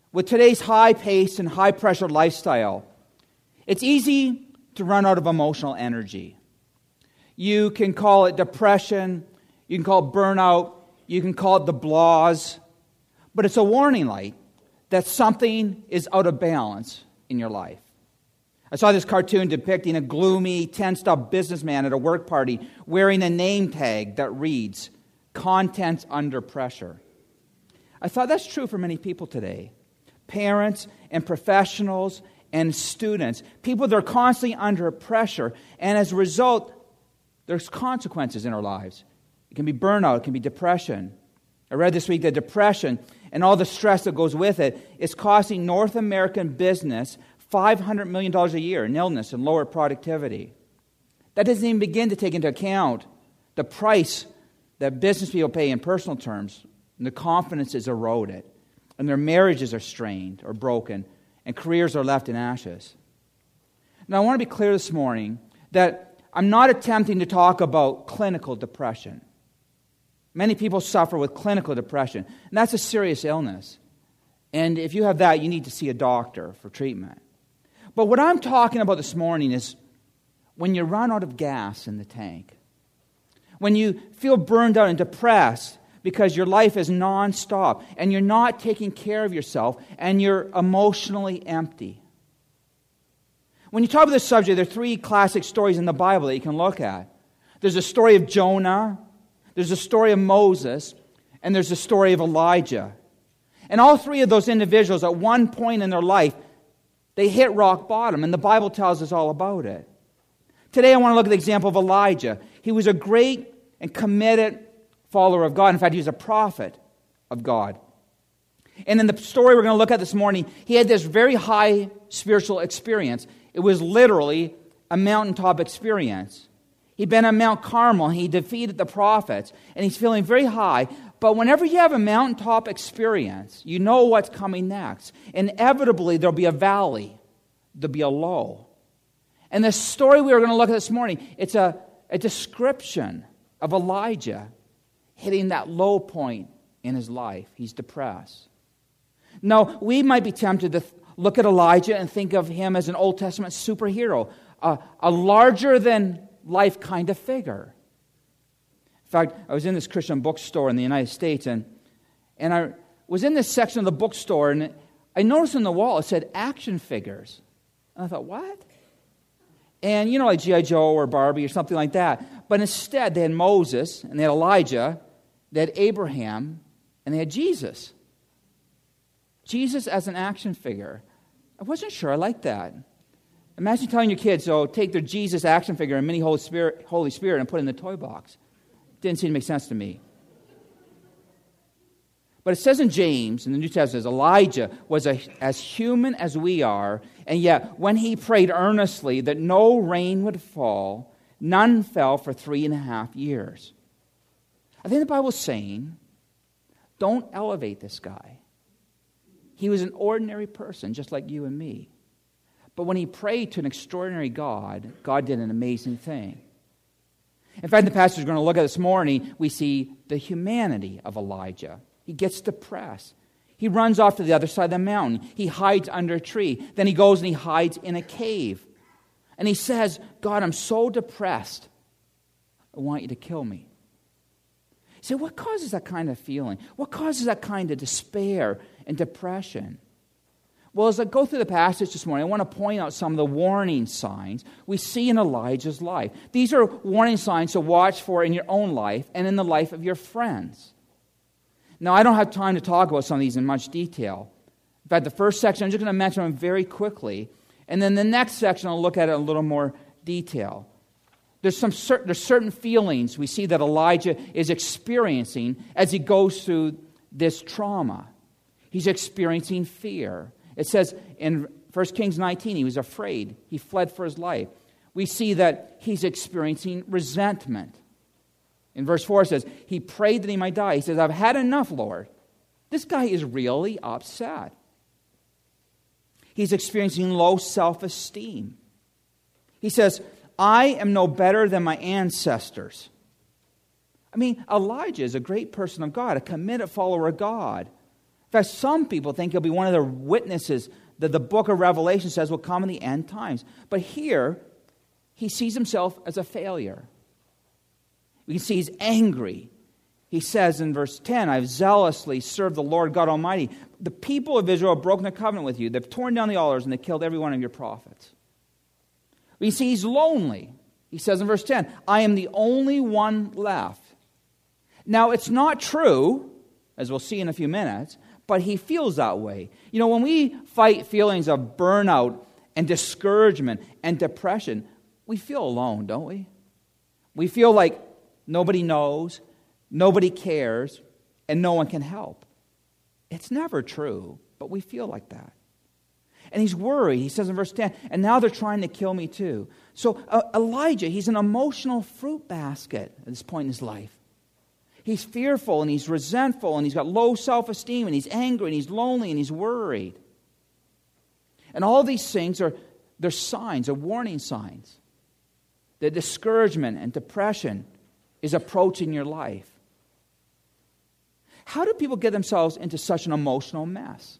With today's high-paced and high-pressure lifestyle, it's easy to run out of emotional energy. You can call it depression, you can call it burnout, you can call it the blahs, but it's a warning light that something is out of balance in your life. I saw this cartoon depicting a gloomy, tensed-up businessman at a work party wearing a name tag that reads, "Contents under pressure." I thought that's true for many people today. Parents and professionals and students, people that are constantly under pressure, and as a result, there's consequences in our lives. It can be burnout, it can be depression. I read this week that depression and all the stress that goes with it is costing North American business $500 million a year in illness and lower productivity. That doesn't even begin to take into account the price that business people pay in personal terms, and the confidence is eroded, and their marriages are strained or broken, and careers are left in ashes. Now, I want to be clear this morning that I'm not attempting to talk about clinical depression. Many people suffer with clinical depression, and that's a serious illness. And if you have that, you need to see a doctor for treatment. But what I'm talking about this morning is when you run out of gas in the tank, when you feel burned out and depressed because your life is nonstop and you're not taking care of yourself and you're emotionally empty. When you talk about this subject, there are three classic stories in the Bible that you can look at. There's a story of Jonah, there's a story of Moses, and there's a story of Elijah. And all three of those individuals at one point in their life, they hit rock bottom, and the Bible tells us all about it. Today I want to look at the example of Elijah. He was a great and committed follower of God. In fact, he was a prophet of God. And in the story we're going to look at this morning, he had this very high spiritual experience. It was literally a mountaintop experience. He'd been on Mount Carmel, he defeated the prophets, and he's feeling very high. But whenever you have a mountaintop experience, you know what's coming next. Inevitably, there'll be a valley. There'll be a low. And the story we are going to look at this morning, it's a description of Elijah hitting that low point in his life. He's depressed. Now, we might be tempted to look at Elijah and think of him as an Old Testament superhero, a larger-than-life kind of figure. In fact, I was in this Christian bookstore in the United States, and I was in this section of the bookstore, and I noticed on the wall it said action figures. And I thought, what? And like G.I. Joe or Barbie or something like that. But instead, they had Moses, and they had Elijah, they had Abraham, and they had Jesus. Jesus as an action figure. I wasn't sure I liked that. Imagine telling your kids, take their Jesus action figure and mini Holy Spirit and put it in the toy box. Didn't seem to make sense to me. But it says in James, in the New Testament, Elijah was as human as we are, and yet when he prayed earnestly that no rain would fall, none fell for 3.5 years. I think the Bible's saying, don't elevate this guy. He was an ordinary person, just like you and me. But when he prayed to an extraordinary God, God did an amazing thing. In fact, the passage we're going to look at this morning, we see the humanity of Elijah. He gets depressed. He runs off to the other side of the mountain. He hides under a tree. Then he goes and he hides in a cave. And he says, God, I'm so depressed. I want you to kill me. You say, what causes that kind of feeling? What causes that kind of despair and depression? Well, as I go through the passage this morning, I want to point out some of the warning signs we see in Elijah's life. These are warning signs to watch for in your own life and in the life of your friends. Now, I don't have time to talk about some of these in much detail. In fact, the first section, I'm just going to mention them very quickly. And then the next section, I'll look at it in a little more detail. There's certain feelings we see that Elijah is experiencing as he goes through this trauma. He's experiencing fear. It says in 1 Kings 19, he was afraid. He fled for his life. We see that he's experiencing resentment. In verse 4 it says, he prayed that he might die. He says, I've had enough, Lord. This guy is really upset. He's experiencing low self-esteem. He says, I am no better than my ancestors. I mean, Elijah is a great person of God, a committed follower of God. In fact, some people think he'll be one of the witnesses that the book of Revelation says will come in the end times. But here, he sees himself as a failure. We can see he's angry. He says in verse 10, I've zealously served the Lord God Almighty. The people of Israel have broken the covenant with you. They've torn down the altars and they killed every one of your prophets. We see he's lonely. He says in verse 10, I am the only one left. Now, it's not true, as we'll see in a few minutes, but he feels that way. You know, when we fight feelings of burnout and discouragement and depression, we feel alone, don't we? We feel like nobody knows, nobody cares, and no one can help. It's never true, but we feel like that. And he's worried. He says in verse 10, and now they're trying to kill me too. So Elijah, he's an emotional fruit basket at this point in his life. He's fearful and he's resentful and he's got low self-esteem and he's angry and he's lonely and he's worried. And all these things they're signs, they're warning signs that discouragement and depression is approaching your life. How do people get themselves into such an emotional mess?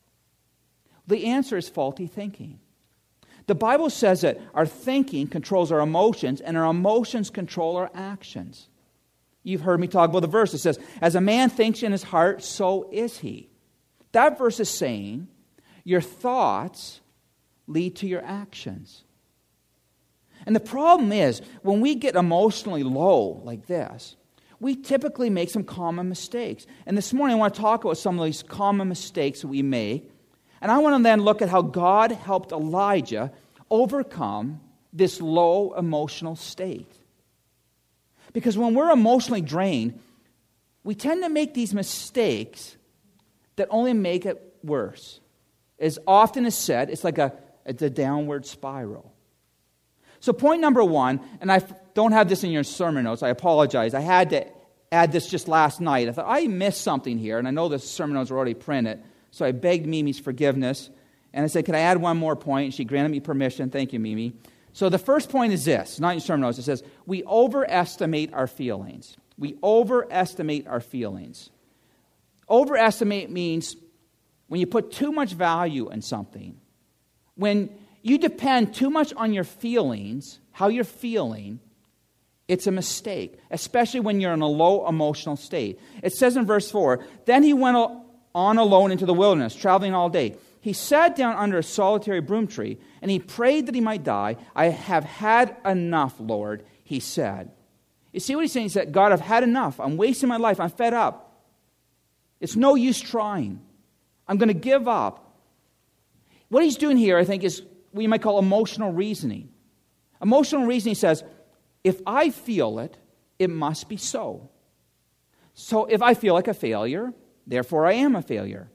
The answer is faulty thinking. The Bible says that our thinking controls our emotions and our emotions control our actions. You've heard me talk about the verse that says, as a man thinks in his heart, so is he. That verse is saying, your thoughts lead to your actions. And the problem is, when we get emotionally low like this, we typically make some common mistakes. And this morning I want to talk about some of these common mistakes that we make. And I want to then look at how God helped Elijah overcome this low emotional state. Because when we're emotionally drained, we tend to make these mistakes that only make it worse. As often is said, it's like a downward spiral. So point number one, and I don't have this in your sermon notes, I apologize. I had to add this just last night. I thought, I missed something here, and I know the sermon notes are already printed. So I begged Mimi's forgiveness, and I said, can I add one more point? And she granted me permission. Thank you, Mimi. So the first point is this, not in your sermon notes. It says, we overestimate our feelings. We overestimate our feelings. Overestimate means when you put too much value in something. When you depend too much on your feelings, how you're feeling, it's a mistake, especially when you're in a low emotional state. It says in verse 4, then he went on alone into the wilderness, traveling all day. He sat down under a solitary broom tree, and he prayed that he might die. I have had enough, Lord, he said. You see what he's saying? He said, God, I've had enough. I'm wasting my life. I'm fed up. It's no use trying. I'm going to give up. What he's doing here, I think, is what you might call emotional reasoning. Emotional reasoning says, if I feel it, it must be so. So if I feel like a failure, therefore I am a failure.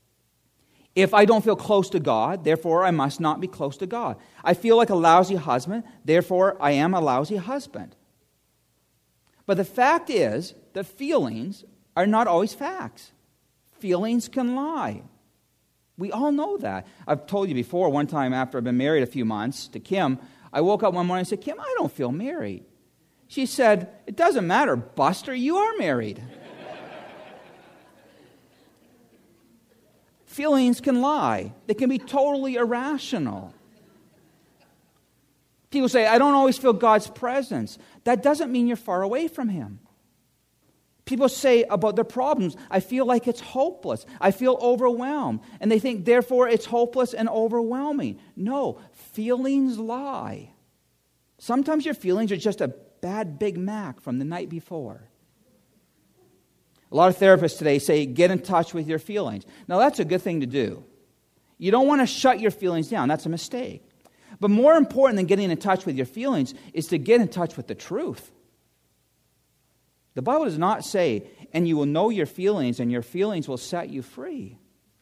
If I don't feel close to God, therefore I must not be close to God. I feel like a lousy husband, therefore I am a lousy husband. But the fact is that feelings are not always facts. Feelings can lie. We all know that. I've told you before, one time after I've been married a few months to Kim, I woke up one morning and said, Kim, I don't feel married. She said, it doesn't matter, Buster, you are married. Feelings can lie. They can be totally irrational. People say, I don't always feel God's presence. That doesn't mean you're far away from Him. People say about their problems, I feel like it's hopeless. I feel overwhelmed. And they think, therefore, it's hopeless and overwhelming. No, feelings lie. Sometimes your feelings are just a bad Big Mac from the night before. A lot of therapists today say, get in touch with your feelings. Now, that's a good thing to do. You don't want to shut your feelings down. That's a mistake. But more important than getting in touch with your feelings is to get in touch with the truth. The Bible does not say, and you will know your feelings, and your feelings will set you free.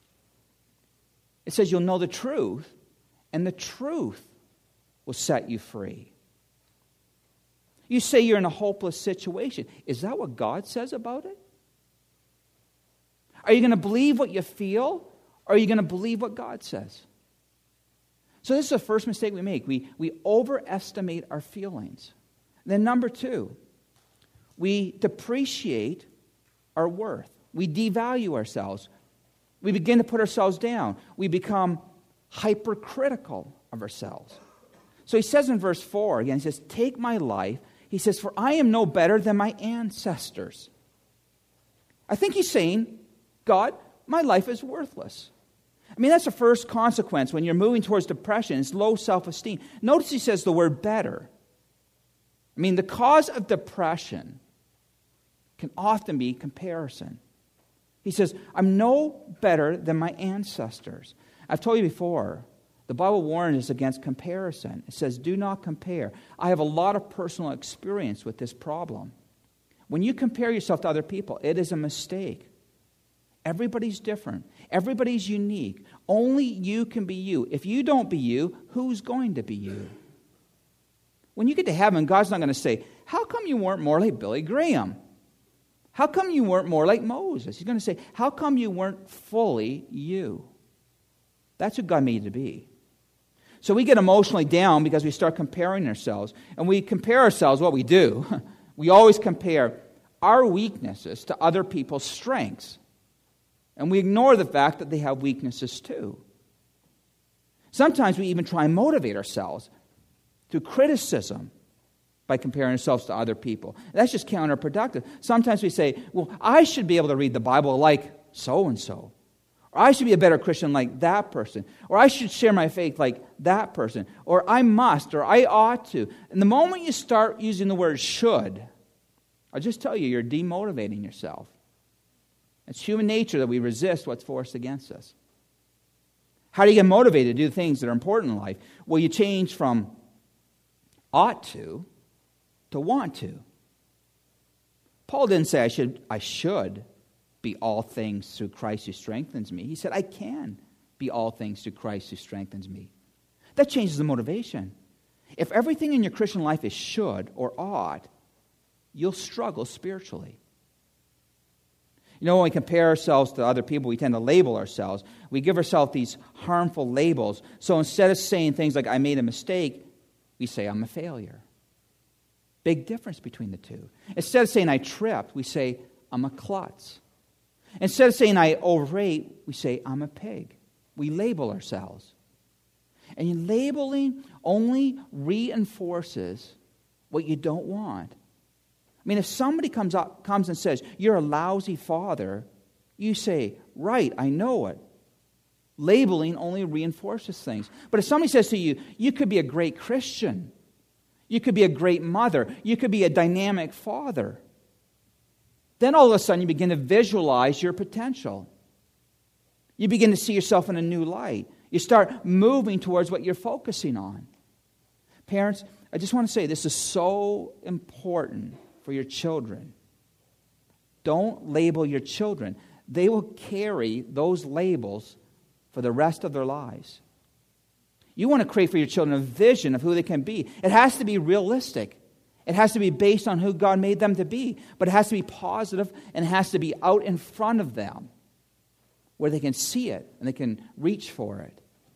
It says you'll know the truth, and the truth will set you free. You say you're in a hopeless situation. Is that what God says about it? Are you going to believe what you feel, or are you going to believe what God says? So this is the first mistake we make. We overestimate our feelings. Then number two, we depreciate our worth. We devalue ourselves. We begin to put ourselves down. We become hypercritical of ourselves. So he says in verse 4, again, he says, take my life. He says, for I am no better than my ancestors. I think he's saying, God, my life is worthless. I mean, that's the first consequence when you're moving towards depression. It's low self-esteem. Notice he says the word better. I mean, the cause of depression can often be comparison. He says, I'm no better than my ancestors. I've told you before, the Bible warns us against comparison. It says, do not compare. I have a lot of personal experience with this problem. When you compare yourself to other people, it is a mistake. Everybody's different. Everybody's unique. Only you can be you. If you don't be you, who's going to be you? When you get to heaven, God's not going to say, how come you weren't more like Billy Graham? How come you weren't more like Moses? He's going to say, how come you weren't fully you? That's who God made you to be. So we get emotionally down because we start comparing ourselves. And we compare ourselves, what we do. We always compare our weaknesses to other people's strengths. And we ignore the fact that they have weaknesses too. Sometimes we even try and motivate ourselves through criticism by comparing ourselves to other people. That's just counterproductive. Sometimes we say, well, I should be able to read the Bible like so-and-so. Or I should be a better Christian like that person. Or I should share my faith like that person. Or I must, or I ought to. And the moment you start using the word should, I'll just tell you, you're demotivating yourself. It's human nature that we resist what's forced against us. How do you get motivated to do things that are important in life? Well, you change from ought to want to. Paul didn't say I should be all things through Christ who strengthens me. He said I can be all things through Christ who strengthens me. That changes the motivation. If everything in your Christian life is should or ought, you'll struggle spiritually. You know, when we compare ourselves to other people, we tend to label ourselves. We give ourselves these harmful labels. So instead of saying things like, I made a mistake, we say, I'm a failure. Big difference between the two. Instead of saying, I tripped, we say, I'm a klutz. Instead of saying, I overate, we say, I'm a pig. We label ourselves. And labeling only reinforces what you don't want. I mean, if somebody comes and says, you're a lousy father, you say, right, I know it. Labeling only reinforces things. But if somebody says to you, you could be a great Christian, you could be a great mother, you could be a dynamic father, then all of a sudden you begin to visualize your potential. You begin to see yourself in a new light. You start moving towards what you're focusing on. Parents, I just want to say this is so important for your children. Don't label your children. They will carry those labels for the rest of their lives. You want to create for your children a vision of who they can be. It has to be realistic. It has to be based on who God made them to be. But it has to be positive and it has to be out in front of them where they can see it and they can reach for it.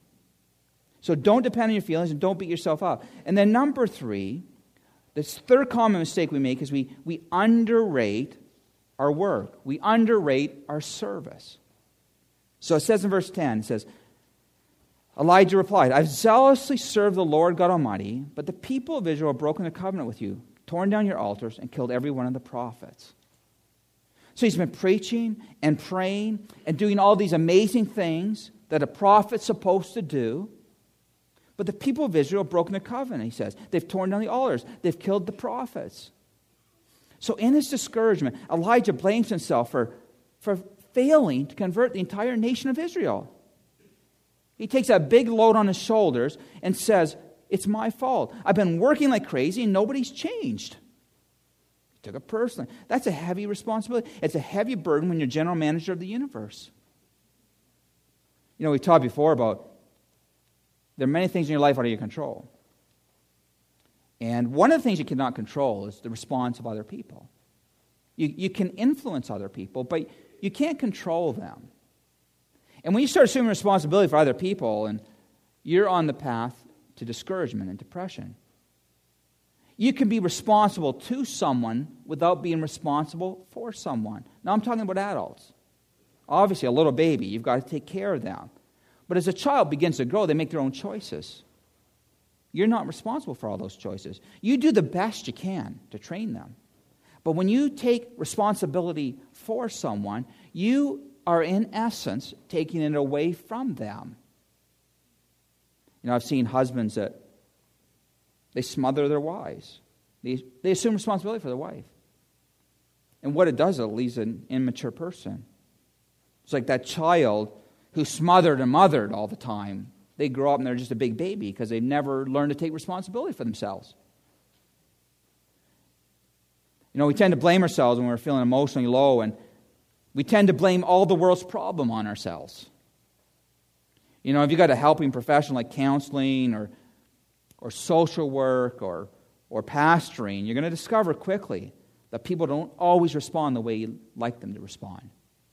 So don't depend on your feelings and don't beat yourself up. And then number 3, this third common mistake we make is we underrate our work. We underrate our service. So it says in verse 10, it says, Elijah replied, I've zealously served the Lord God Almighty, but the people of Israel have broken the covenant with you, torn down your altars, and killed every one of the prophets. So he's been preaching and praying and doing all these amazing things that a prophet's supposed to do. But the people of Israel have broken the covenant, he says. They've torn down the altars. They've killed the prophets. So in his discouragement, Elijah blames himself for failing to convert the entire nation of Israel. He takes that big load on his shoulders and says, it's my fault. I've been working like crazy and nobody's changed. He took it personally. That's a heavy responsibility. It's a heavy burden when you're general manager of the universe. You know, we talked before about there are many things in your life out of your control. And one of the things you cannot control is the response of other people. You can influence other people, but you can't control them. And when you start assuming responsibility for other people, and you're on the path to discouragement and depression. You can be responsible to someone without being responsible for someone. Now I'm talking about adults. Obviously, a little baby, you've got to take care of them. But as a child begins to grow, they make their own choices. You're not responsible for all those choices. You do the best you can to train them. But when you take responsibility for someone, you are in essence taking it away from them. You know, I've seen husbands that they smother their wives. They assume responsibility for their wife. And what it does, it leaves an immature person. It's like that child who's smothered and mothered all the time. They grow up and they're just a big baby because they never learn to take responsibility for themselves. You know, we tend to blame ourselves when we're feeling emotionally low, and we tend to blame all the world's problem on ourselves. You know, if you've got a helping profession like counseling or social work or pastoring, you're going to discover quickly that people don't always respond the way you'd like them to respond.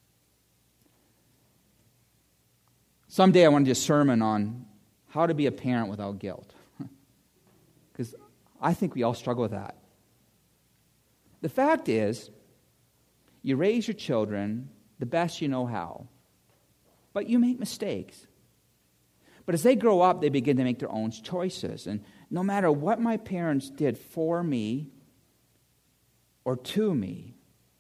Someday I want to do a sermon on how to be a parent without guilt. Because I think we all struggle with that. The fact is, you raise your children the best you know how. But you make mistakes. But as they grow up, they begin to make their own choices. And no matter what my parents did for me or to me,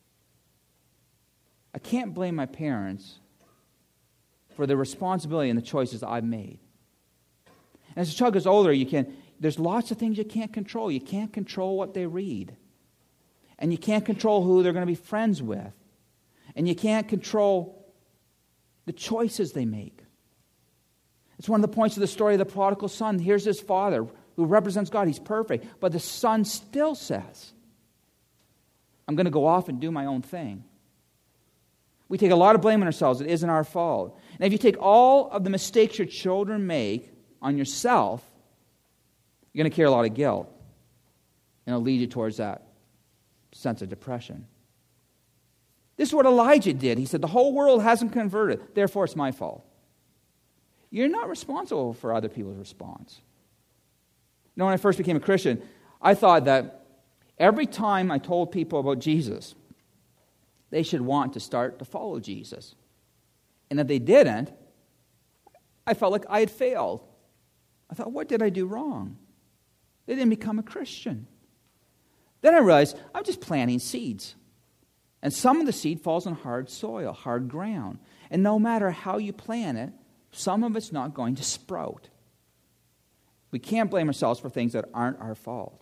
I can't blame my parents for the responsibility and the choices I've made. And as a child gets older, there's lots of things you can't control. You can't control what they read. And you can't control who they're going to be friends with. And you can't control the choices they make. It's one of the points of the story of the prodigal son. Here's his father who represents God. He's perfect. But the son still says, I'm going to go off and do my own thing. We take a lot of blame on ourselves. It isn't our fault. And if you take all of the mistakes your children make on yourself, you're going to carry a lot of guilt. And it'll lead you towards that sense of depression. This is what Elijah did. He said, the whole world hasn't converted, therefore it's my fault. You're not responsible for other people's response. You know, when I first became a Christian, I thought that every time I told people about Jesus, they should want to start to follow Jesus. And if they didn't, I felt like I had failed. I thought, what did I do wrong? They didn't become a Christian. Then I realized I'm just planting seeds. And some of the seed falls on hard soil, hard ground. And no matter how you plant it, some of it's not going to sprout. We can't blame ourselves for things that aren't our fault.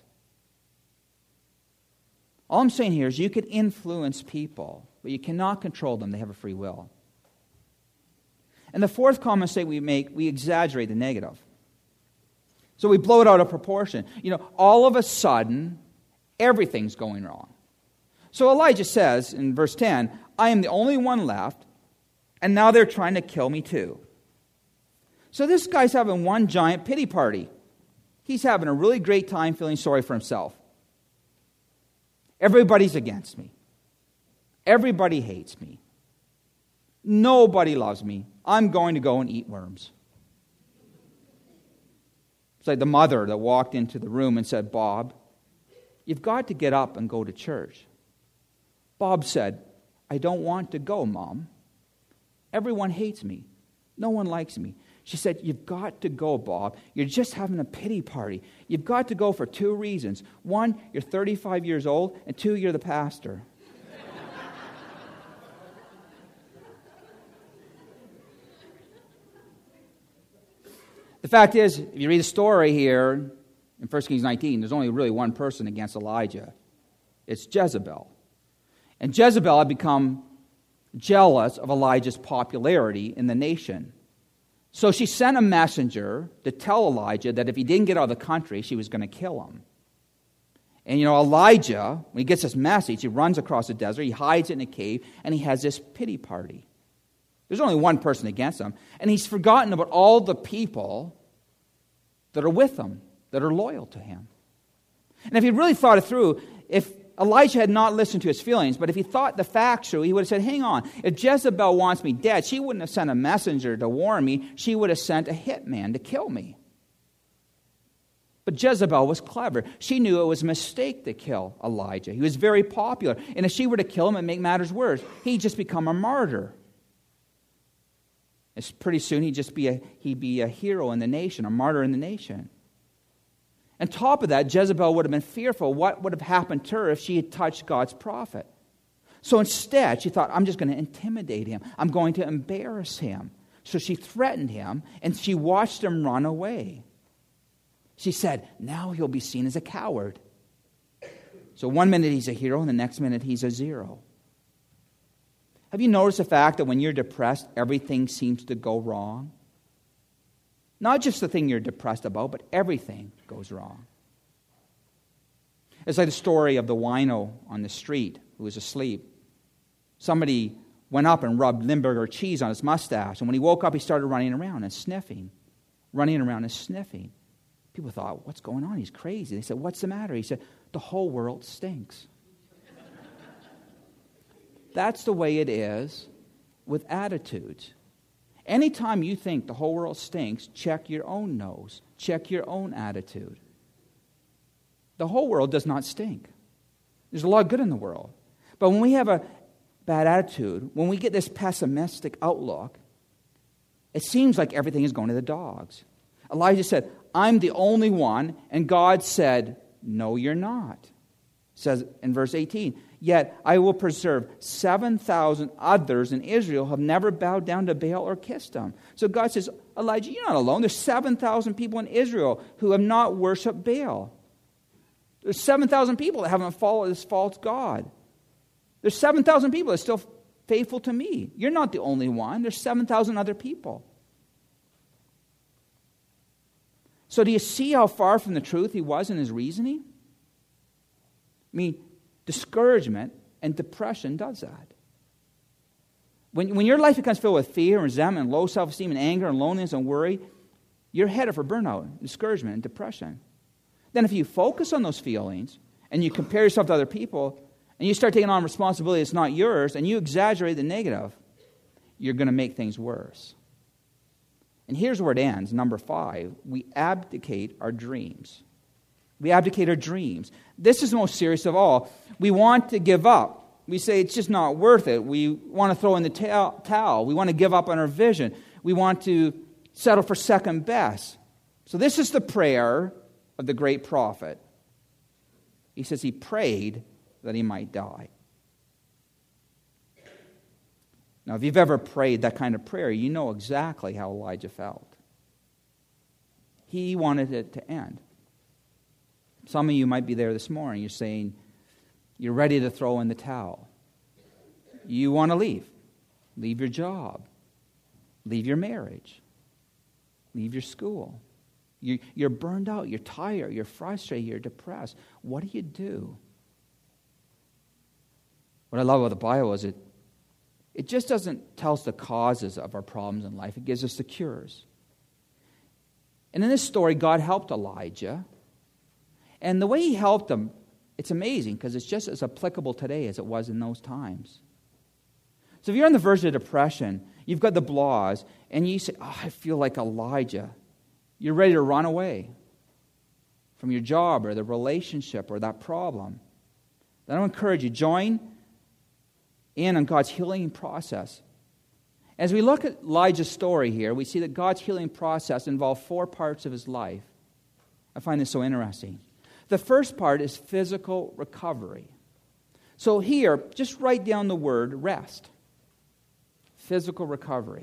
All I'm saying here is you can influence people, but you cannot control them. They have a free will. And the fourth common mistake we make, we exaggerate the negative. So we blow it out of proportion. You know, all of a sudden, everything's going wrong. So Elijah says in verse 10, I am the only one left, and now they're trying to kill me too. So this guy's having one giant pity party. He's having a really great time feeling sorry for himself. Everybody's against me. Everybody hates me. Nobody loves me. I'm going to go and eat worms. It's like the mother that walked into the room and said, Bob, you've got to get up and go to church. Bob said, I don't want to go, Mom. Everyone hates me. No one likes me. She said, you've got to go, Bob. You're just having a pity party. You've got to go for two reasons. One, you're 35 years old, and two, you're the pastor. The fact is, if you read the story here in 1 Kings 19, there's only really one person against Elijah. It's Jezebel. And Jezebel had become jealous of Elijah's popularity in the nation. So she sent a messenger to tell Elijah that if he didn't get out of the country, she was going to kill him. And you know, Elijah, when he gets this message, he runs across the desert, he hides in a cave, and he has this pity party. There's only one person against him. And he's forgotten about all the people that are with him, that are loyal to him. And if he really thought it through, if Elijah had not listened to his feelings, but if he thought the facts through, he would have said, hang on, if Jezebel wants me dead, she wouldn't have sent a messenger to warn me. She would have sent a hitman to kill me. But Jezebel was clever. She knew it was a mistake to kill Elijah. He was very popular. And if she were to kill him and make matters worse, he'd just become a martyr. It's pretty soon he'd be a hero in the nation, a martyr in the nation. On top of that, Jezebel would have been fearful what would have happened to her if she had touched God's prophet. So instead, she thought, I'm just going to intimidate him. I'm going to embarrass him. So she threatened him, and she watched him run away. She said, now he'll be seen as a coward. So one minute he's a hero, and the next minute he's a zero. Have you noticed the fact that when you're depressed, everything seems to go wrong? Not just the thing you're depressed about, but everything goes wrong. It's like the story of the wino on the street who was asleep. Somebody went up and rubbed Limburger cheese on his mustache, and when he woke up, he started running around and sniffing. Running around and sniffing. People thought, what's going on? He's crazy. They said, what's the matter? He said, the whole world stinks. That's the way it is with attitudes. Anytime you think the whole world stinks, check your own nose. Check your own attitude. The whole world does not stink. There's a lot of good in the world. But when we have a bad attitude, when we get this pessimistic outlook, it seems like everything is going to the dogs. Elijah said, I'm the only one, and God said, no, you're not. It says in verse 18, yet I will preserve 7,000 others in Israel who have never bowed down to Baal or kissed him. So God says, Elijah, you're not alone. There's 7,000 people in Israel who have not worshipped Baal. There's 7,000 people that haven't followed this false god. There's 7,000 people that are still faithful to me. You're not the only one. There's 7,000 other people. So do you see how far from the truth he was in his reasoning? I mean, discouragement and depression does that. When your life becomes filled with fear and resentment and low self-esteem and anger and loneliness and worry, you're headed for burnout, discouragement, and depression. Then if you focus on those feelings and you compare yourself to other people and you start taking on responsibility that's not yours and you exaggerate the negative, you're going to make things worse. And here's where it ends, number 5. We abdicate our dreams. We abdicate our dreams. This is the most serious of all. We want to give up. We say it's just not worth it. We want to throw in the towel. We want to give up on our vision. We want to settle for second best. So this is the prayer of the great prophet. He says he prayed that he might die. Now, if you've ever prayed that kind of prayer, you know exactly how Elijah felt. He wanted it to end. Some of you might be there this morning. You're saying you're ready to throw in the towel. You want to leave. Leave your job. Leave your marriage. Leave your school. You're burned out. You're tired. You're frustrated. You're depressed. What do? What I love about the Bible is it just doesn't tell us the causes of our problems in life. It gives us the cures. And in this story, God helped Elijah. And the way he helped him, it's amazing because it's just as applicable today as it was in those times. So if you're on the verge of depression, you've got the blahs, and you say, I feel like Elijah. You're ready to run away from your job or the relationship or that problem. Then I encourage you, join in on God's healing process. As we look at Elijah's story here, we see that God's healing process involved 4 parts of his life. I find this so interesting. The first part is physical recovery. So here, just write down the word rest. Physical recovery.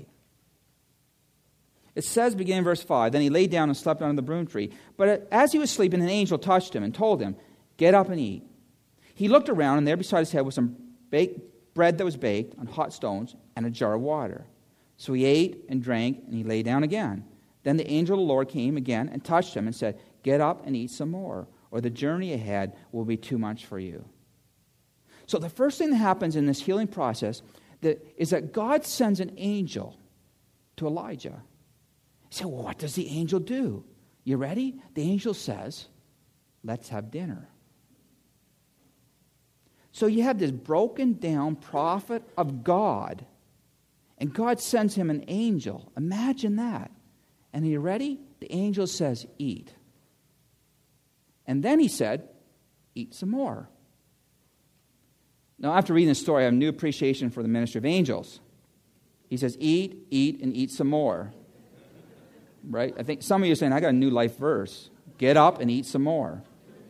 It says, beginning in verse 5, then he lay down and slept under the broom tree. But as he was sleeping, an angel touched him and told him, get up and eat. He looked around, and there beside his head was some bread that was baked on hot stones and a jar of water. So he ate and drank, and he lay down again. Then the angel of the Lord came again and touched him and said, get up and eat some more, or the journey ahead will be too much for you. So the first thing that happens in this healing process is that God sends an angel to Elijah. You say, well, what does the angel do? You ready? The angel says, let's have dinner. So you have this broken down prophet of God, and God sends him an angel. Imagine that. And are you ready? The angel says, eat. And then he said, eat some more. Now, after reading this story, I have a new appreciation for the ministry of angels. He says, eat, and eat some more. Right? I think some of you are saying, I got a new life verse. Get up and eat some more.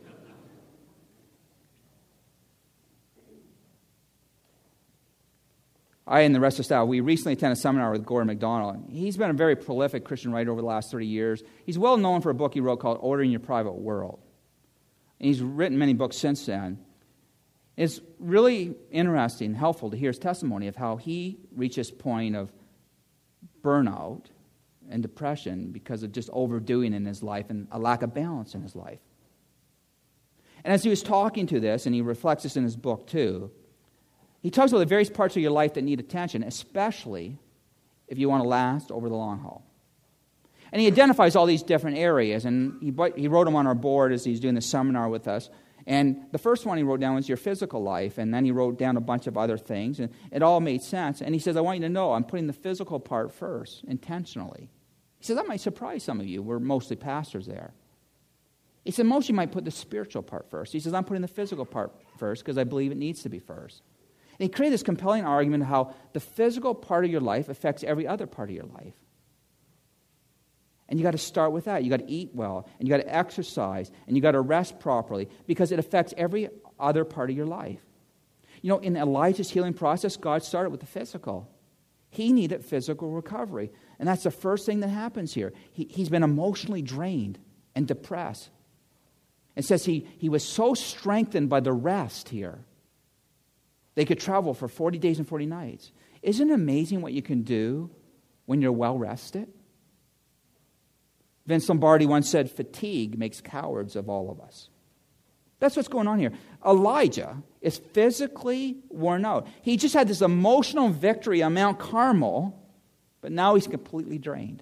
I and the rest of the staff, we recently attended a seminar with Gordon MacDonald. He's been a very prolific Christian writer over the last 30 years. He's well known for a book he wrote called Ordering Your Private World. And he's written many books since then. It's really interesting and helpful to hear his testimony of how he reached this point of burnout and depression because of just overdoing in his life and a lack of balance in his life. And as he was talking to this, and he reflects this in his book too, he talks about the various parts of your life that need attention, especially if you want to last over the long haul. And he identifies all these different areas, and he wrote them on our board as he's doing the seminar with us. And the first one he wrote down was your physical life, and then he wrote down a bunch of other things, and it all made sense. And he says, I want you to know I'm putting the physical part first, intentionally. He says, that might surprise some of you. We're mostly pastors there. He said, most of you might put the spiritual part first. He says, I'm putting the physical part first because I believe it needs to be first. And he created this compelling argument of how the physical part of your life affects every other part of your life. And you got to start with that. You got to eat well, and you got to exercise, and you got to rest properly because it affects every other part of your life. You know, in Elijah's healing process, God started with the physical. He needed physical recovery. And that's the first thing that happens here. He's been emotionally drained and depressed. It says he was so strengthened by the rest here. They could travel for 40 days and 40 nights. Isn't it amazing what you can do when you're well rested? Vince Lombardi once said, fatigue makes cowards of all of us. That's what's going on here. Elijah is physically worn out. He just had this emotional victory on Mount Carmel, but now he's completely drained.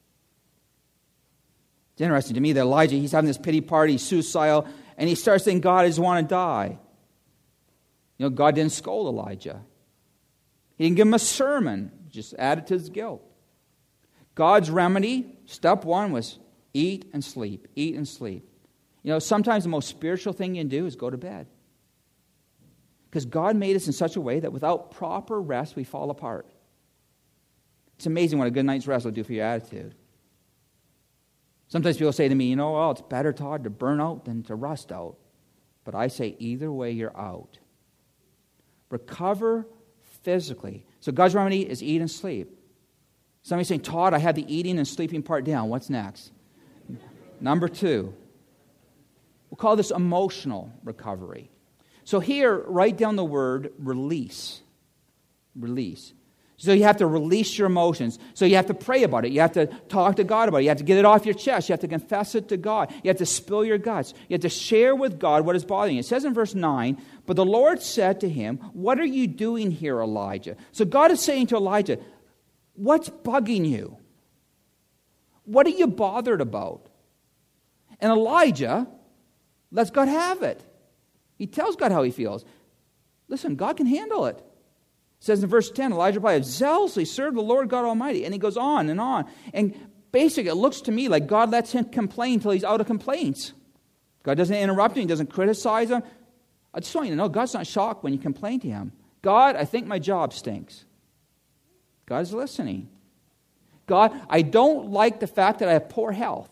It's interesting to me that Elijah, he's having this pity party, he's suicidal, and he starts saying, God, I just want to die. You know, God didn't scold Elijah. He didn't give him a sermon, just added to his guilt. God's remedy, step one, was eat and sleep. Eat and sleep. You know, sometimes the most spiritual thing you can do is go to bed. Because God made us in such a way that without proper rest, we fall apart. It's amazing what a good night's rest will do for your attitude. Sometimes people say to me, you know, well, it's better, Todd, to burn out than to rust out. But I say either way, you're out. Recover physically. So God's remedy is eat and sleep. Somebody's saying, Todd, I have the eating and sleeping part down. What's next? Number 2. We'll call this emotional recovery. So here, write down the word release. Release. So you have to release your emotions. So you have to pray about it. You have to talk to God about it. You have to get it off your chest. You have to confess it to God. You have to spill your guts. You have to share with God what is bothering you. It says in verse 9, but the Lord said to him, what are you doing here, Elijah? So God is saying to Elijah, what's bugging you? What are you bothered about? And Elijah lets God have it. He tells God how he feels. Listen, God can handle it. It says in verse 10, Elijah replied, zealously serve the Lord God Almighty. And he goes on and on. And basically, it looks to me like God lets him complain until he's out of complaints. God doesn't interrupt him. He doesn't criticize him. I just want you to know, God's not shocked when you complain to him. God, I think my job stinks. God's listening. God, I don't like the fact that I have poor health.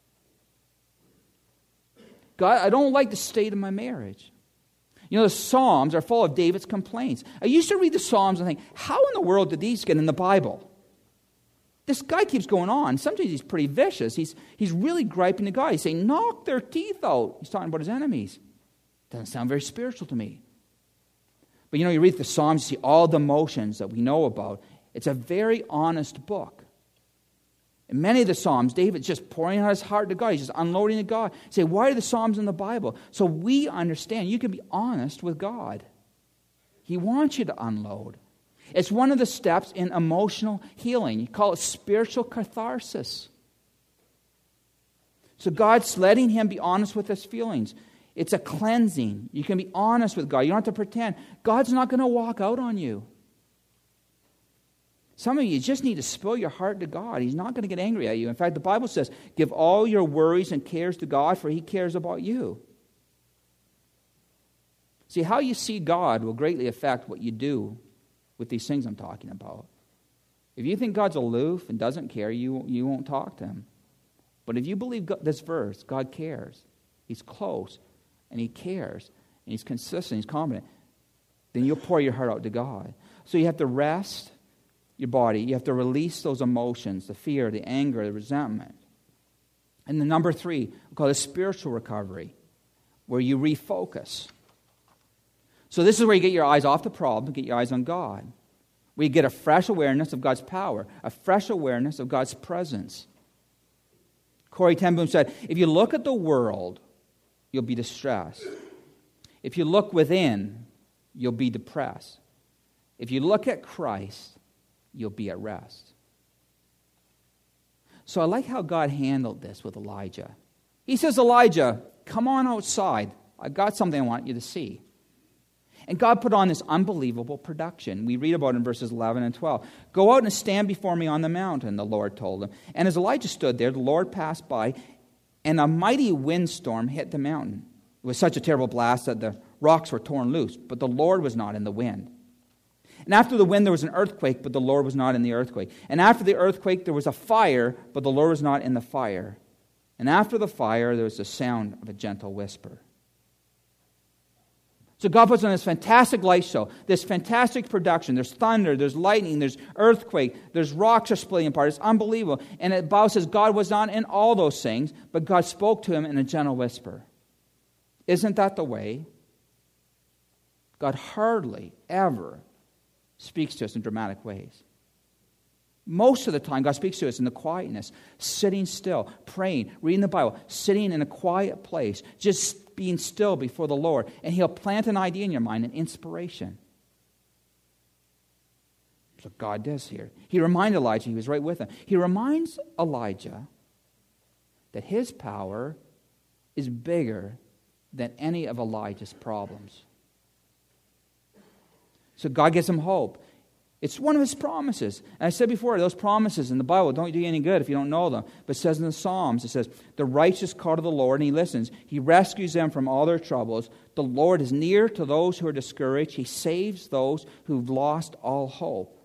God, I don't like the state of my marriage. You know, the Psalms are full of David's complaints. I used to read the Psalms and think, how in the world did these get in the Bible? This guy keeps going on. Sometimes he's pretty vicious. He's really griping to God. He's saying, knock their teeth out. He's talking about his enemies. Doesn't sound very spiritual to me. But you know, you read the Psalms, you see all the emotions that we know about. It's a very honest book. In many of the Psalms, David's just pouring out his heart to God. He's just unloading to God. You say, why are the Psalms in the Bible? So we understand you can be honest with God. He wants you to unload. It's one of the steps in emotional healing. You call it spiritual catharsis. So God's letting him be honest with his feelings. It's a cleansing. You can be honest with God. You don't have to pretend. God's not going to walk out on you. Some of you just need to spill your heart to God. He's not going to get angry at you. In fact, the Bible says, give all your worries and cares to God, for he cares about you. See, how you see God will greatly affect what you do with these things I'm talking about. If you think God's aloof and doesn't care, you won't talk to him. But if you believe this verse, God cares, he's close, and he cares, and he's consistent, he's competent, then you'll pour your heart out to God. So you have to rest your body. You have to release those emotions, the fear, the anger, the resentment. And the number 3, we call it spiritual recovery, where you refocus. So this is where you get your eyes off the problem, get your eyes on God. Where you get a fresh awareness of God's power, a fresh awareness of God's presence. Corrie ten Boom said, if you look at the world, you'll be distressed. If you look within, you'll be depressed. If you look at Christ, you'll be at rest. So I like how God handled this with Elijah. He says, Elijah, come on outside. I've got something I want you to see. And God put on this unbelievable production. We read about it in verses 11 and 12. Go out and stand before me on the mountain, the Lord told him. And as Elijah stood there, the Lord passed by, and a mighty windstorm hit the mountain. It was such a terrible blast that the rocks were torn loose, but the Lord was not in the wind. And after the wind there was an earthquake, but the Lord was not in the earthquake. And after the earthquake there was a fire, but the Lord was not in the fire. And after the fire there was the sound of a gentle whisper. So God puts on this fantastic light show, this fantastic production. There's thunder, there's lightning, there's earthquake, there's rocks are splitting apart. It's unbelievable. And the Bible says God was not in all those things, but God spoke to him in a gentle whisper. Isn't that the way? God hardly ever speaks to us in dramatic ways. Most of the time, God speaks to us in the quietness, sitting still, praying, reading the Bible, sitting in a quiet place, just being still before the Lord. And he'll plant an idea in your mind, an inspiration. That's what God does here. He reminded Elijah, he was right with him. He reminds Elijah that his power is bigger than any of Elijah's problems. So God gives him hope. It's one of his promises. And I said before, those promises in the Bible don't do you any good if you don't know them. But it says in the Psalms, it says, the righteous call to the Lord, and he listens. He rescues them from all their troubles. The Lord is near to those who are discouraged. He saves those who've lost all hope.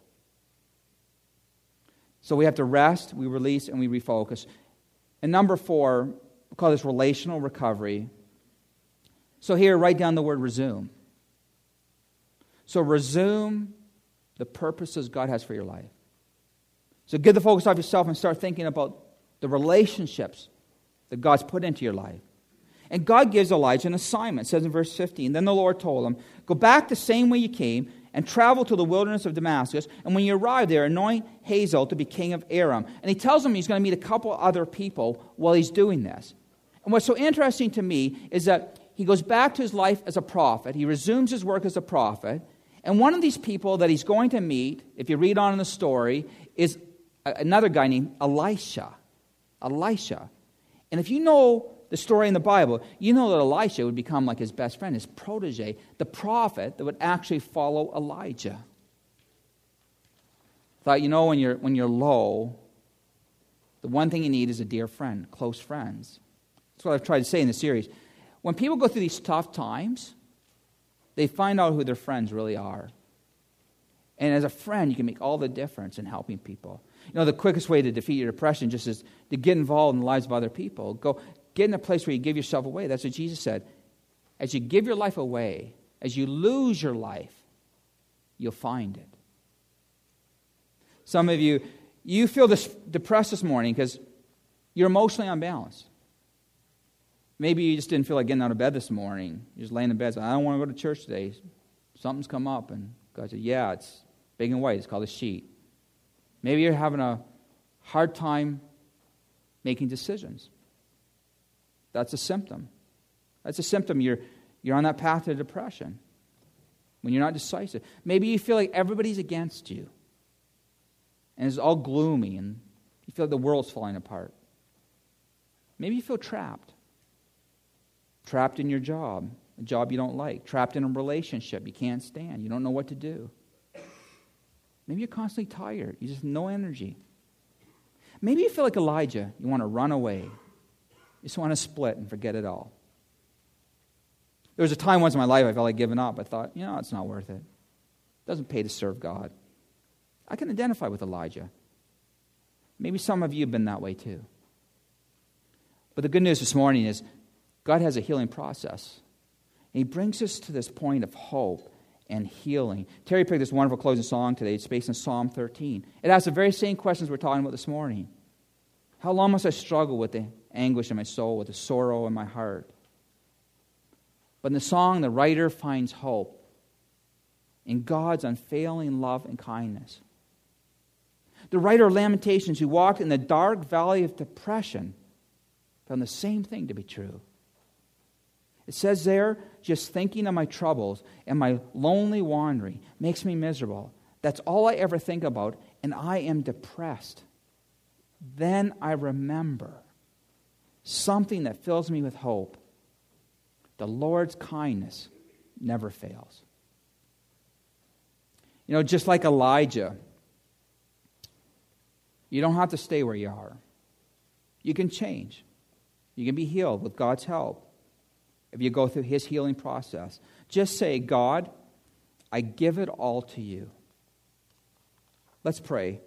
So we have to rest, we release, and we refocus. And number 4, we call this relational recovery. So here, write down the word resume. So resume the purposes God has for your life. So get the focus off yourself and start thinking about the relationships that God's put into your life. And God gives Elijah an assignment. It says in verse 15, then the Lord told him, go back the same way you came and travel to the wilderness of Damascus. And when you arrive there, anoint Hazael to be king of Aram. And he tells him he's going to meet a couple other people while he's doing this. And what's so interesting to me is that he goes back to his life as a prophet. He resumes his work as a prophet. And one of these people that he's going to meet, if you read on in the story, is another guy named Elisha. Elisha. And if you know the story in the Bible, you know that Elisha would become like his best friend, his protege, the prophet that would actually follow Elijah. Thought, you know, when you're low, the one thing you need is a dear friend, close friends. That's what I've tried to say in the series. When people go through these tough times, they find out who their friends really are. And as a friend, you can make all the difference in helping people. You know, the quickest way to defeat your depression just is to get involved in the lives of other people. Go get in a place where you give yourself away. That's what Jesus said. As you give your life away, as you lose your life, you'll find it. Some of you feel depressed this morning because you're emotionally unbalanced. Maybe you just didn't feel like getting out of bed this morning. You're just laying in bed saying, I don't want to go to church today. Something's come up. And God said, yeah, it's big and white. It's called a sheet. Maybe you're having a hard time making decisions. That's a symptom. That's a symptom. You're on that path to depression when you're not decisive. Maybe you feel like everybody's against you. And it's all gloomy and you feel like the world's falling apart. Maybe you feel trapped. Trapped in your job, a job you don't like. Trapped in a relationship you can't stand. You don't know what to do. Maybe you're constantly tired. You just have no energy. Maybe you feel like Elijah. You want to run away. You just want to split and forget it all. There was a time once in my life I felt like giving up. I thought, it's not worth it. It doesn't pay to serve God. I can identify with Elijah. Maybe some of you have been that way too. But the good news this morning is God has a healing process. And He brings us to this point of hope and healing. Terry picked this wonderful closing song today. It's based on Psalm 13. It asks the very same questions we're talking about this morning. How long must I struggle with the anguish in my soul, with the sorrow in my heart? But in the song, the writer finds hope in God's unfailing love and kindness. The writer of Lamentations, who walked in the dark valley of depression, found the same thing to be true. It says there, just thinking of my troubles and my lonely wandering makes me miserable. That's all I ever think about, and I am depressed. Then I remember something that fills me with hope. The Lord's kindness never fails. You know, just like Elijah, you don't have to stay where you are. You can change. You can be healed with God's help if you go through His healing process. Just say, God, I give it all to you. Let's pray.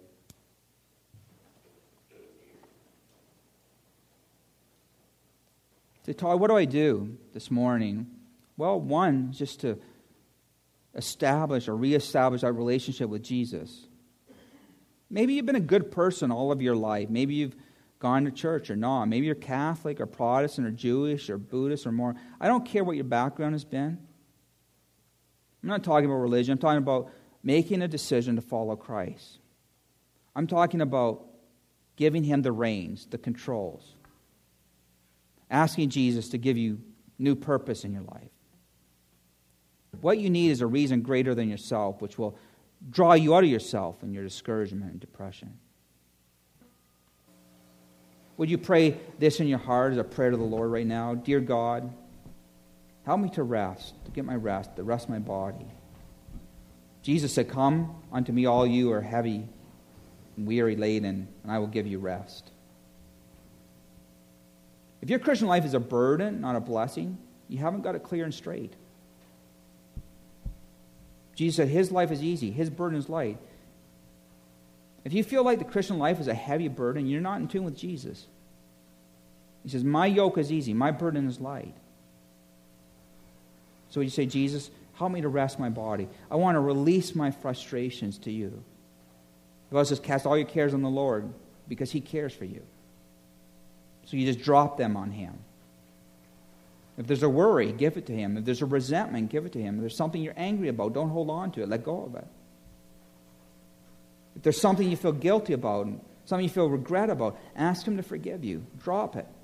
Say, Todd, what do I do this morning? Well, one, just to establish or reestablish our relationship with Jesus. Maybe you've been a good person all of your life. Maybe you've gone to church or not. Maybe you're Catholic or Protestant or Jewish or Buddhist or more. I don't care what your background has been. I'm not talking about religion. I'm talking about making a decision to follow Christ. I'm talking about giving Him the reins, the controls. Asking Jesus to give you new purpose in your life. What you need is a reason greater than yourself, which will draw you out of yourself and your discouragement and depression. Would you pray this in your heart as a prayer to the Lord right now? Dear God, help me to rest, to get my rest, to rest my body. Jesus said, come unto me all you who are heavy and weary laden, and I will give you rest. If your Christian life is a burden, not a blessing, you haven't got it clear and straight. Jesus said His life is easy, His burden is light. If you feel like the Christian life is a heavy burden, you're not in tune with Jesus. He says, my yoke is easy, my burden is light. So you say, Jesus, help me to rest my body. I want to release my frustrations to you. The Bible says, cast all your cares on the Lord because He cares for you. So you just drop them on Him. If there's a worry, give it to Him. If there's a resentment, give it to Him. If there's something you're angry about, don't hold on to it. Let go of it. If there's something you feel guilty about, something you feel regret about, ask Him to forgive you. Drop it.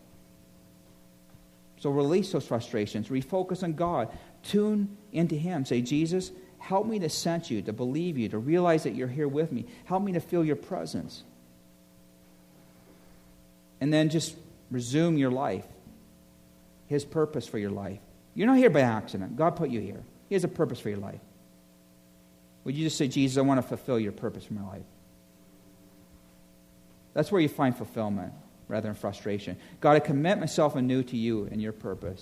So release those frustrations. Refocus on God. Tune into Him. Say, Jesus, help me to sense you, to believe you, to realize that you're here with me. Help me to feel your presence. And then just resume your life. His purpose for your life. You're not here by accident. God put you here. He has a purpose for your life. Would you just say, Jesus, I want to fulfill your purpose for my life? That's where you find fulfillment rather than frustration. God, I commit myself anew to you and your purpose.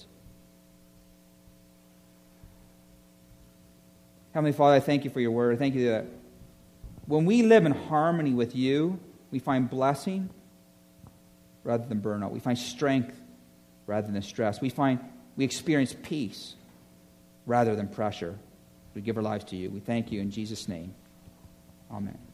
Heavenly Father, I thank you for your word. I thank you that when we live in harmony with you, we find blessing rather than burnout. We find strength rather than stress. We experience peace rather than pressure. We give our lives to you. We thank you in Jesus' name. Amen.